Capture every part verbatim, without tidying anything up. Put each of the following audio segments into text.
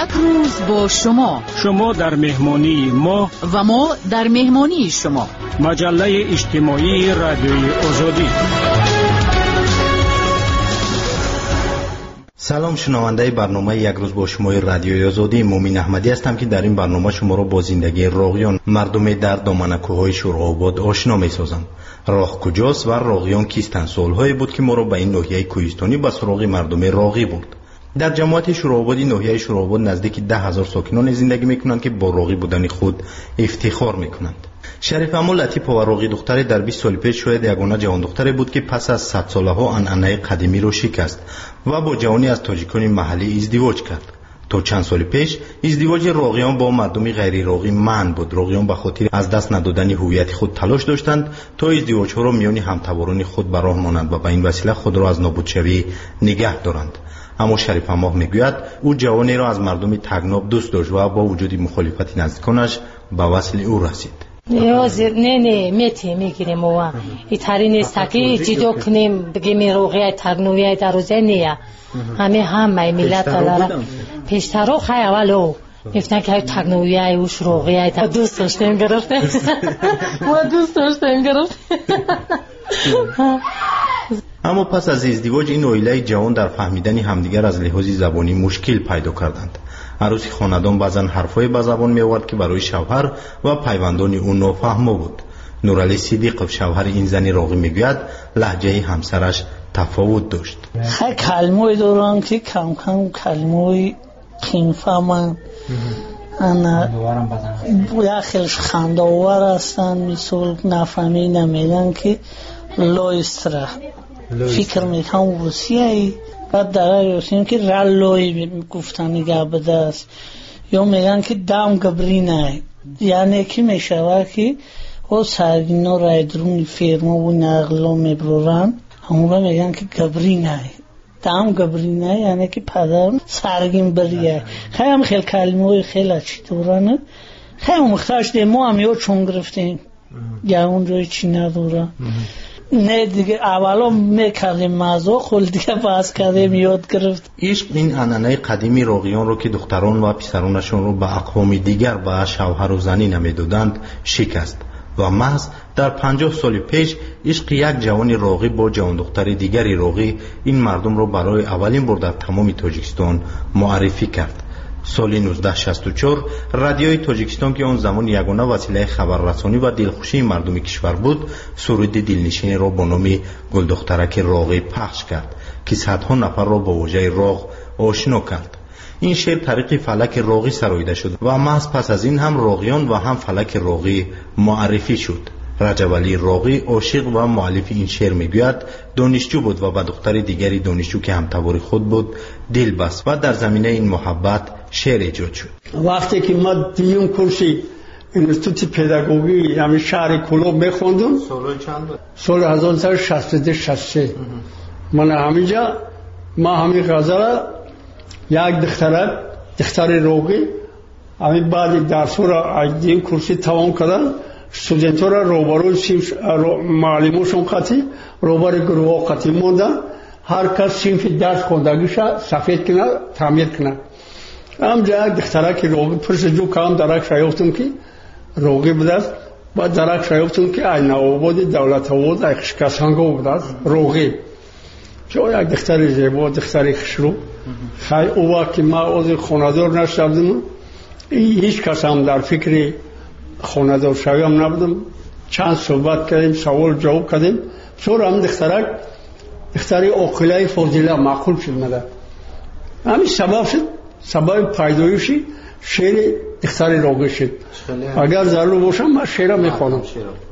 یک روز با شما، شما در مهمانی ما و ما در مهمانی شما. مجله اجتماعی رادیوی آزادی. سلام شنونده برنامه یک روز با شما رادیوی آزادی. مومین احمدی هستم که در این برنامه شما را با زندگی راغیان، مردم در دامنکوهای شوراباد آشنا می‌سازم. راه کجاست و راغیان کیستند؟ سال‌هایی بود که ما را به این ناحیه کوهستانی به سراغ مردم راغی برد. در جماعت شورابادی ناحیه شوراباد نزدیک ده هزار ساکنان زندگی میکنند که با راغی بودن خود افتخار میکنند. شریف اما لطیفه و راغی دختر در بیست سال پیش شاید یگانه جوان دختری بود که پس از صد ساله ها عنعنه قدیمی را شکست و با جوانی از تاجیکان محلی ازدواج کرد. تا چند سال پیش ازدواج راغیان با مردمی غیر راغی منع بود. راغیان به خاطر از دست ندادن هویت خود تلاش داشتند تا ازدواج ها را میان همتواران خود به راه مانند و به این وسیله خود را از نابودشوی نگه دارند. اما شریف اماه میگوید او جوانی را از مردم تگناب دوست داشت و با وجود مخالفت نزدیکانش به وصل او رسید. نیاز نه نه میتی میگیریم و ایتاری نیست که جدو کنیم بگیم روغی تگنوی در روزه نیا همه همه ملت داره پیشتر رو خیلی اولو میفتن که تگنوی اوش روغی دوست داشتیم گرفته ما دوست داشتیم گرفته. اما پس از ازدواج این عائله جوان در فهمیدن همدیگر از لحاظ زبانی مشکل پیدا کردند. عروس خاندان بعضن حرفای به زبان می آورد که برای شوهر و پیوندان او نافهم بود. نورعلی صدیق شوهر این زن راغی میگوید لهجه همسرش تفاوت داشت. خیلی کلمه‌ای دارن که کم کم کلمه‌ای خیمفهمن انا یا خیلیش خنده‌آور هستن. مثال نفهمی نمیدن که لایستره فکر میکنم وسیعی بعد در یاسین که رلوی گفتن نگه بده است یا میگن که دم گبری نه، یعنی که میشوه که او سرگینا رای درون فرما و نقلا میبرورن همون را میگن که گبری نه، دم گبری نه یعنی که پدر سرگین بریه. خیلی هم خیلی کلمه خیلی چی دورنه خیلی مختلف ده ما هم یا چون گرفتیم یا اون روی چی ندوره نه دیگه اولا میکردیم مزا خل دیگه باز کردیم یاد گرفت. عشق این عنعنه قدیمی راغیان رو که دختران و پسرانشون رو به اقوام دیگر به شوهر و زنی نمیدادند شکست و محض در پنجاه سال پیش عشق یک جوان راغی با جوان دختر دیگری راغی این مردم رو برای اولین بار در تمام تاجیکستان معرفی کرد. سال نوزده شصت و چهار رادیوی تاجیکستان که آن زمان یگانه وسیله خبررسانی و دلخوشی مردم کشور بود سرود دلنشینی را با نام گل دخترک راغی پخش کرد که صدها نفر را با واژه راغ آشنا کرد. این شعر طریق فلک راغی سراییده شد و محض پس از این هم راغیان و هم فلک راغی معرفی شد. رجب علی راغی عاشق و مؤلف این شعر میگوید دانشجو بود و با دختر دیگری دانشجو که همتوار خود بود دل بست و در زمینه این محبت شعر ایجاد شد. وقتی که ما دوم کورسی انستیتوت پداگوژی همین شهر کلوب میخوندم سال چند؟ سال هزار و نهصد و شصت و دو شصت و سه من همینجا ما همین غزل یک دختر دختر راغی همین بعد درس را از این کورسی تمام کردن استودنت را روبروی سیمش معلموشون قطعی روبروی گروه قطعی موندن هر کس سیمش درس خوندگیش سفید کنه تعمیر کنه. هم جا یک دختره که راغی پرس جو کام درک شایفتون که راغی بوده است بعد درک شایفتون که این آباد دولت آباد یک شکستانگاه بوده است راغی چون یک دختر زیبا دختر خشرو خیلی او وقت که ما از خاندار نشدم هیچ کس هم در فکر خاندار شوی هم نبودم. چند صحبت کردیم سوال جواب کردیم چون هم دخترک دختری عاقله فاضله معقول شد مده همین سبب شد سبب پیدایشی شعر دختر راغی شد. اگر ضرور باشم من شعر میخوانم.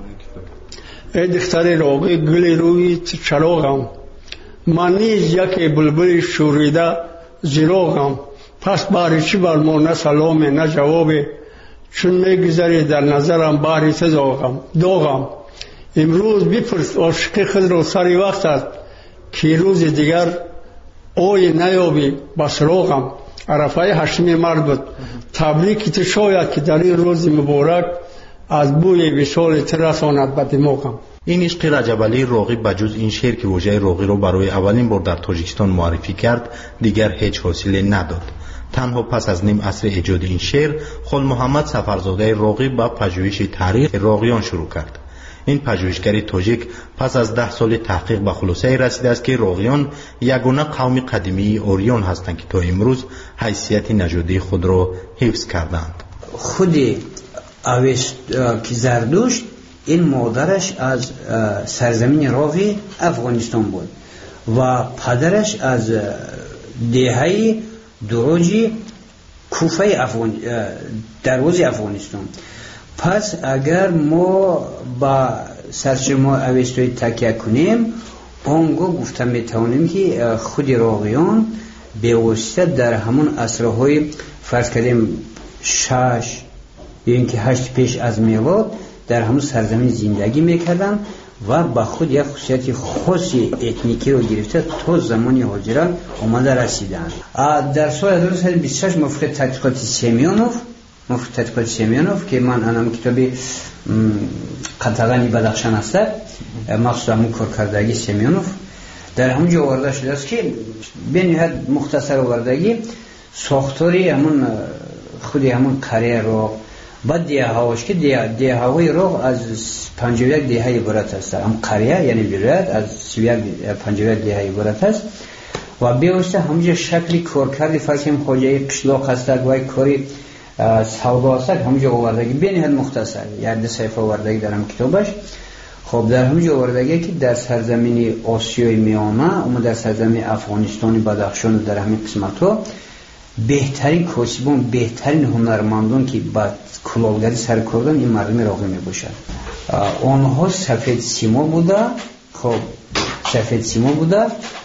ای دختر راغی گل روی چراغم من نیز یک بلبل شوریده زیراغم پس باری چی بر ما نه سلام نه جواب چون میگذاری در نظرم باری تزاغم داغم امروز بپرس عاشق خود را سری وقت است که روز دیگر اوی نیابی بس راغم. عرفه هشمی مرد بود تبریک تو شاید که در این روز مبارک از بوی وصال ترساند به دماغم. این عشق رجب علی راغی بجز این شعر که واژه راغی را برای اولین بار در تاجیکستان معرفی کرد دیگر هیچ حاصلی نداد. تنها پس از نیم عصر ایجاد این شعر خل محمد سفرزاده راغی با پژوهش تاریخ راغیان شروع کرد. این پژوهشگری تاجیک پس از ده سال تحقیق به خلاصه رسیده است که راغیان یگانه قوم قدیمی اوریان هستند که تا امروز حیثیت نژادی خود را حفظ کردند. خود اوست که زردشت این مادرش از سرزمین راغی افغانستان بود و پدرش از دهه دروجی کوفه افغان دروازه افغانستان. پس اگر ما با سرچشمه اوستایی تکیه کنیم اونگاه گفته میتوانیم که خود راغیان به واسطه در همون عصرهای فرض کردیم شش یا اینکه هشت پیش از میلاد در همون سرزمین زندگی میکردن و با خود یک خصوصیت خاصی اتنیکی رو گرفته تا زمانی هاجران آمده رسیدن. در سال هزار و سیصد و بیست و شش موافق تحقیقات سیمیونوف موافق تحقیقات سیمیونوف که من انم کتابی قطغانی بدخشان است مخصوصا همون کارکردگی سیمیونوف در همونجا آورده شده است که به نهایت مختصر آوردگی ساختاری همون خودی همون قریه رو بعد دیه هاوش که دیه, دیه هاوی رو از پنجاه و یک دیه عبارت است. هم قریه یعنی ولایت از سی و یک پنجاه و یک دیه عبارت است و بیوسته همونجا شکلی کار کردی فکرم خواجه قشلاق هست و کاری سودا است همونجا آوردگی به نهایت مختصر یک دو صفحه آوردگی در هم کتابش. خب در همونجا آوردگی که در سرزمین آسیای میانه اما در سرزمین افغانستان بدخشان در همین قسمت‌ها بهترین کاسبان بهترین هنرمندان که با کلاهگری سر کردن این مردم راغی میباشند. آنها سفید سیما بوده. خب سفید سیما بوده.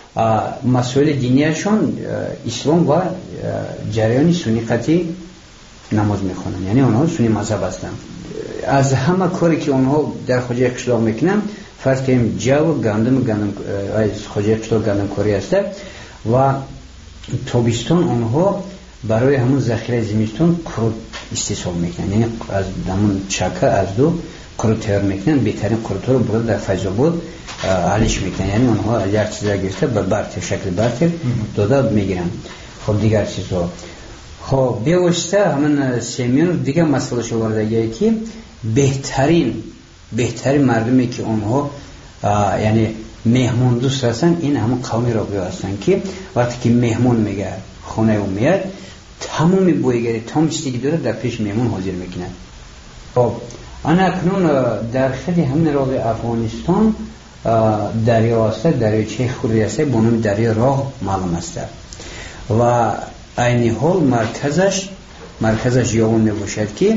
مسائل دینیشان اسلام و جریان سنتی نماز میخونن یعنی آنها سنی مذهب هستند. از همه کاری که آنها در خواجه قشلاق میکنن فرض کنیم جو گندم گندم از خواجه قشلاق گندم کاری است و تابستان آنها برای همون ذخیره زمستان کرد استحصال میکنن یعنی از همون چکه از دو کرد تیار میکنن بهترین کرد رو برای در فیض‌آباد حلش میکنن یعنی آنها یک چیز را گرفته به برتر شکل برتر داده میگیرن. خب دیگر چیزها خب بیوسته همون سیمیون دیگه مسئله شو وردگیه که بهترین بهترین مردمی که آنها یعنی مهمون دوست هستن این همون قومی راغی هستن که وقتی که مهمون میگه خونه او میاد تمامی بویگری تمام چیزی که داره در پیش مهمون حاضر میکنه. خب انا اکنون در خیلی همین راغی افغانستان دریا است دریاچه خوری است با نام دریا راغ معلوم است و این حال مرکزش مرکزش یاون میباشد که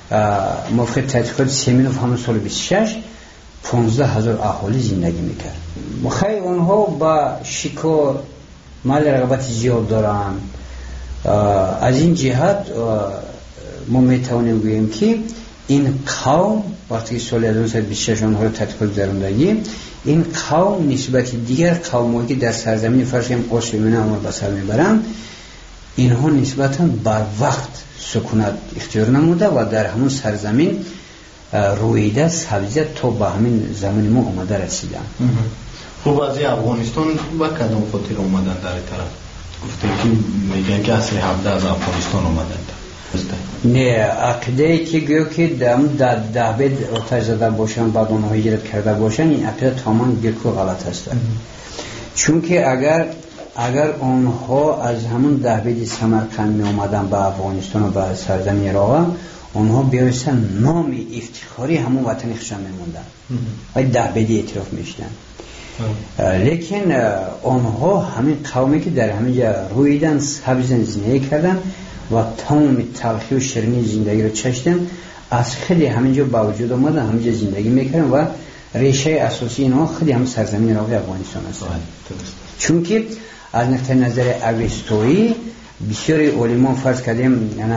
موافق تحقیقات سیمینوف همون سال بیست و شش پانزده هزار اهالی زندگی میکرد. خیلی اونها با شکار مال رغبت زیاد دارن. از این جهت ما میتوانیم بگوییم که این قوم وقتی سال هزار و سیصد و بیست و شش آنها رو تحقیق درآمدگی این قوم نسبت دیگر قومایی که در سرزمین فرض کنیم آسیای عمر به سر میبرند اینها نسبتاً بر وقت سکونت اختیار نموده و در همون سرزمین رویده سبزیت تا به همین زمان ما آمده رسیدن. خب از افغانستان با کدام خاطر آمدن در این طرف؟ گفته که میگن که اصل هفده از افغانستان آمدن. نه عقیده که گویا که دم در دهبید آتش زده باشن بعد اونها هجرت کرده باشن این عقیده تماما بالکل غلط است. چون که اگر اگر آنها از همون دهبید سمرقند می آمدن به افغانستان و به سرزمین راغ آنها بیایستن نام افتخاری همون وطن خشم می موندن و دهبیدی اعتراف می شدن. لیکن آنها همین قومی که در همینجا رویدن سبزن زندگی کردن و تمام تلخی و شیرینی زندگی رو چشتن از خیلی همینجا با وجود آمدن همینجا زندگی میکردن و ریشه اساسی اینها خیلی هم سرزمین راغی افغانستان است. چون که از نقطه نظر اوستایی بسیاری علما فرض کردیم یعنی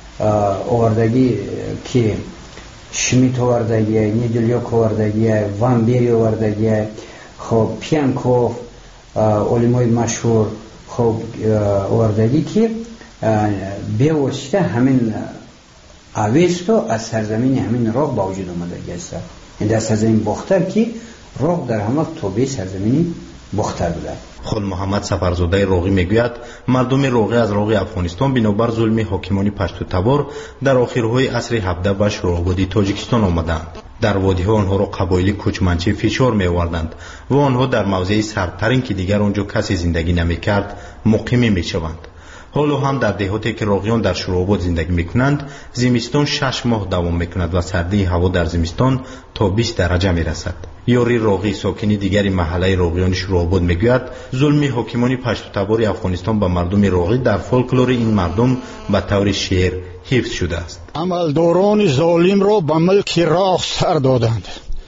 آوردگی که شمیت آوردگی نیدلیوک آوردگی وان بیری آوردگی خب پیانکوف علمای مشهور خب آوردگی که به واسطه همین اوستو از سرزمین همین راغ با وجود آمده است. این در سرزمین باختر که راغ در همه توبه سرزمینی بختر بودند. خود محمد سفرزاده روغی میگوید مردم روغی از روغ افغانستان بنابر ظلم حاکمان پشتو تبار در آخرهای عصر هفده به شورابادی تاجیکستان آمدند. در وادی‌ها آنها را قبایل کوچمنچی فشار می‌آوردند و آنها در موضع سردترین که دیگر آنجا کسی زندگی نمی‌کرد مقیم می‌شوند. حالا هم در دهاتی که روغیان در شوراباد زندگی می‌کنند زمستان شش ماه دوام می‌کند و سردی هوا در زمستان تا بیست درجه می‌رسد. یاری روغی ساکنی دیگری محله روغیان شوراباد می‌گوید ظلم حاکمان پشتو تبار افغانستان به مردم روغی در فولکلور این مردم به طور شعر حفظ شده است. عملداران ظالم را به ملک راه سر دادند،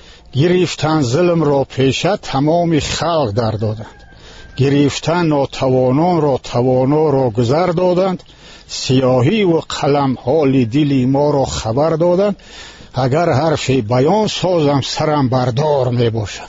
گرفتن ظلم را پیشه تمام خلق در دادند، گرفتن ناتوانان را توانا را گذر دادند، سیاهی و قلم حال دلی ما را خبر دادند، اگر حرف بیان سازم سرم بردار می باشد.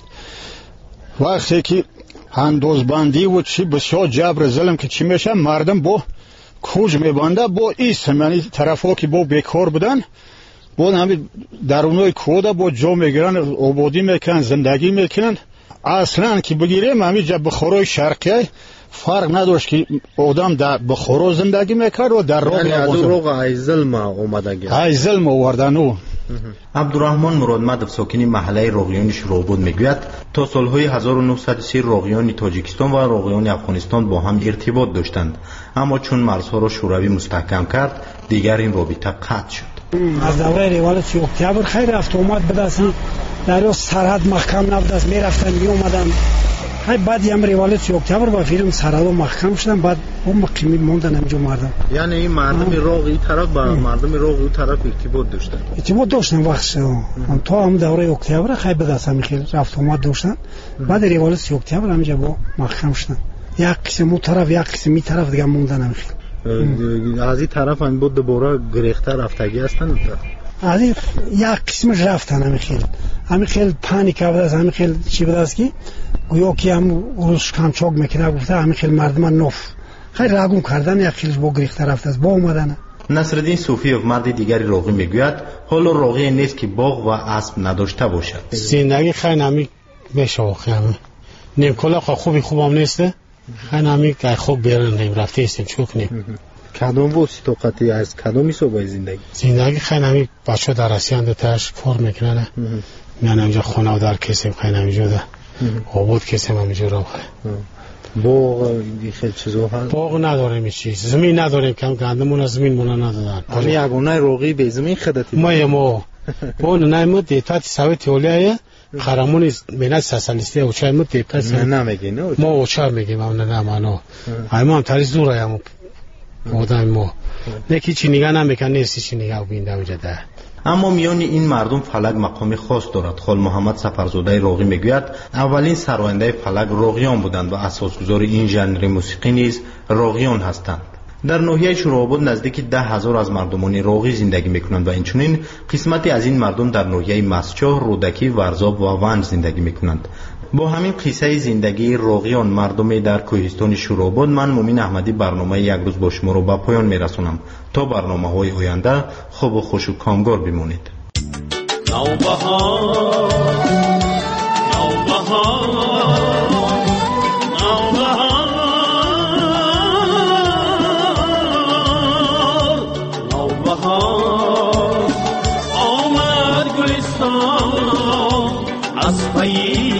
وقتی که اندازبندی و چی بسیار جبر ظلم که چی میشه مردم با کوج میبنده با ایسم، یعنی طرفا که با بیکار بودن با همین درونای کوده با جا میگیرن، آبادی میکنن، زندگی میکنن. اصلا که بگیریم همین جب بخورای شرقیه فرق نداشت که آدم در بخورا زندگی میکرد و در راه یعنی از روغ ای ظلم اومدگی ای ظلم آوردن. او عبدالرحمن مرادمدov ساکنی محله روغیان شوراباد میگوید تا سالهای هزار و نهصد و سی روغیان تاجیکستان و روغیان افغانستان با هم ارتباط داشتند، اما چون مرزها را شوروی مستحکم کرد دیگر این رابطه قطع شد. از دوره ریوالوسی اکتبر خیلی رفت اومد بود، اصلا در سرحد محکم نبود، از میرفتن می اومدن. های بعد هم ریوالوسی اکتبر با فیلم سرحد محکم شدن، بعد اون مقیمی موندن همینجا مردم. یعنی این مردم روغ این طرف با مردم روغ اون طرف ارتباط داشتن ارتباط داشتن وقتش تا هم دوره اکتبر خیلی بود، اصلا خیلی رفت اومد داشتن. بعد ریوالوسی اکتبر همینجا با محکم شدن، یک قسم اون طرف یک قسم این طرف دیگه موندن. همین از این طرف هم بود دوباره گریخته رفتگی هستن، از این یک قسمش رفتن. همین خیلی همین خیلی پانیک بود، از همین خیلی چی بود است که گویا که هم روش کمچاک میکنه گفته همین خیلی مردم نوف خیلی راگون کردن، یک خیلیش با گریخته رفته است با اومدن. نصرالدین صوفیوف مرد دیگری روغی میگوید حالا روغی نیست که باغ و اسب نداشته باشد. زندگی خیلی نمی میشه، خیلی نیم کلا خوبی خوبم نیسته، خیلی نمی که خوب بیرون نیم رفته استیم چوک نیم. کدام بود سیتوقتی از کدام میسو زندگی زندگی خیلی نمی بچه در رسیان تاش کار میکنه، میان اینجا خونه و در کسیم خیلی نمیجا ده آبود کسیم همیجا رو باغ خیلی چیزو هست، باغ نداریم چیز، زمین نداریم، کم گندمون از زمین مونه ندادن. همین یگونه روغی به زمین خدتی ما یه ما اون نایمو دیتات سویت اولیه خرامون مینات ساسالیستی اوچای مو دیتات نمیگی نه ما اوچا میگیم اون نه مانو ایمون تری زوره ام آدم ما نکی چی نگاه نمیکنه، نیستی چی نگاه بینده وجده. اما میان این مردم فلک مقام خاص دارد. خال محمد سفرزاده روغی میگوید اولین سراینده فلک روغیان بودند و اساسگذار این ژانر موسیقی نیز روغیان هستند. در ناحیه شوراباد نزدیک ده هزار از مردمان روغی زندگی میکنند و اینچنین قسمتی از این مردم در ناحیه مسچاه، رودکی، ورزاب و ونج زندگی میکنند. با همین قصه زندگی روغیان مردم در کوهستان شوراباد من مومین احمدی برنامه یک روز با شما رو به پایان میرسونم. تا برنامه های آینده خوب و خوش و کامگار بمانید. نوبهار نوبهار نوبهار آمد گلستان از پی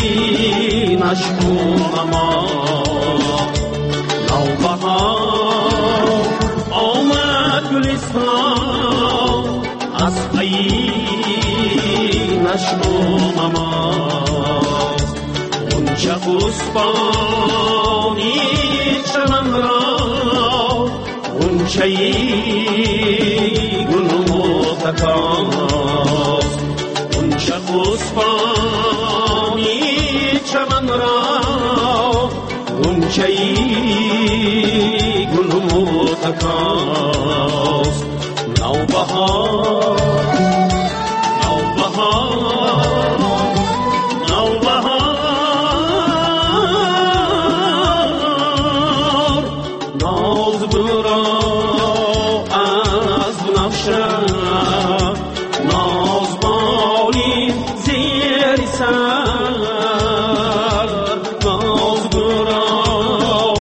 مشکوم ما. نوبهار آمد گلستان از پی مشکوم ما. اون چه بوستانی چمن را اون چه گل و تکاست، اون چه بوستانی چمن را اون چه گل و تکاست. نوبهار نوبهار نوبهار ناز برا